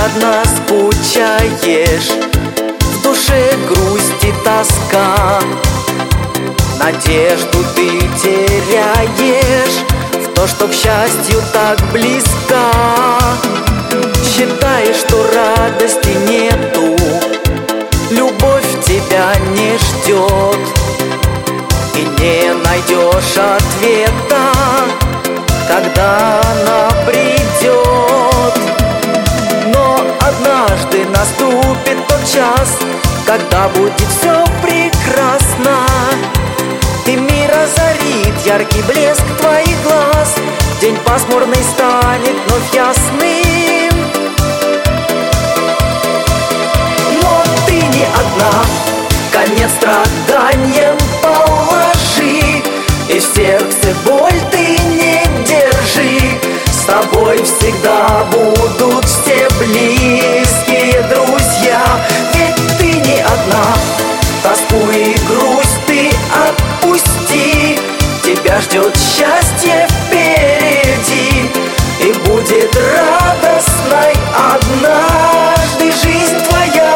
одна скучаешь, в душе грусть и тоска. Надежду ты теряешь в то, что к счастью так близка. Считаешь, что радости нету, любовь тебя не ждет, и не найдешь ответа, когда она придет. Но однажды наступит тот час, когда будет все прекрасно, и мир озарит яркий блеск твоих глаз. День пасмурный станет вновь ясным, но ты не одна. Конец страданиям положи, и в сердце боль ты не держи. С тобой всегда будут все близкие друзья, ведь ты не одна. Тоску и грусть ты отпусти, тебя ждет счастье впереди, и будет радостной однажды жизнь твоя.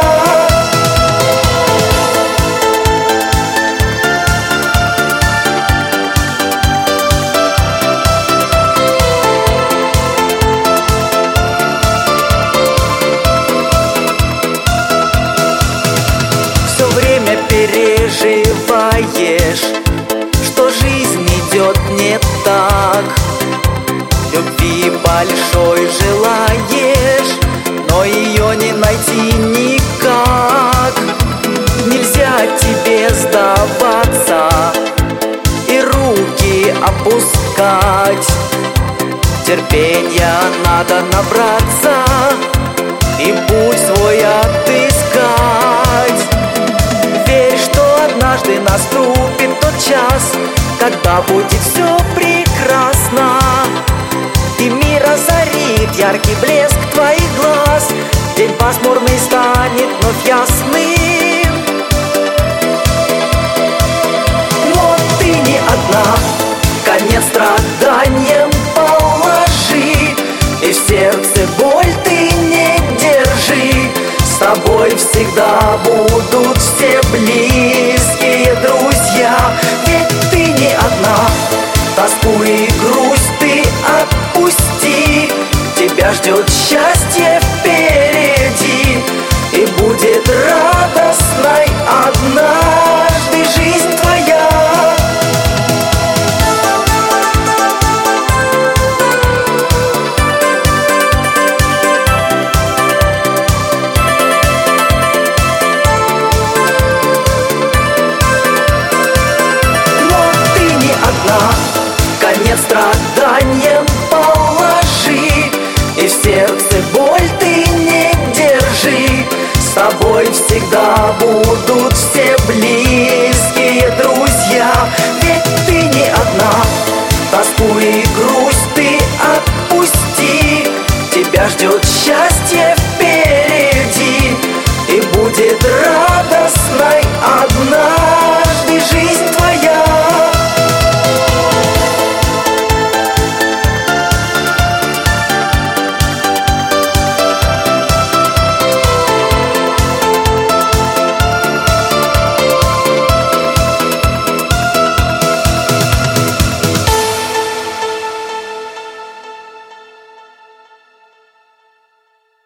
Все время переживаешь, что жизнь идет не так. Любви большой желаешь, но ее не найти никак. Нельзя тебе сдаваться и руки опускать. Терпенья надо набраться и путь свой отыскать. Верь, что однажды наступит тот час, когда будет все прекрасно, и мир озарит яркий блеск твоих глаз. День пасмурный станет вновь ясным, но ты не одна. Конец страданиям положи, и в сердце боль ты не держи. С тобой всегда будут все близкие друзья, ведь ты не одна. Тоску и грусть ты отпусти, тебя ждет счастье впереди, и будет радостной однажды жизнь твоя. Конец страданиям положи, и в сердце боль ты не держи. С тобой всегда будут все близкие друзья, ведь ты не одна. Тоску и грусть ты отпусти, тебя ждет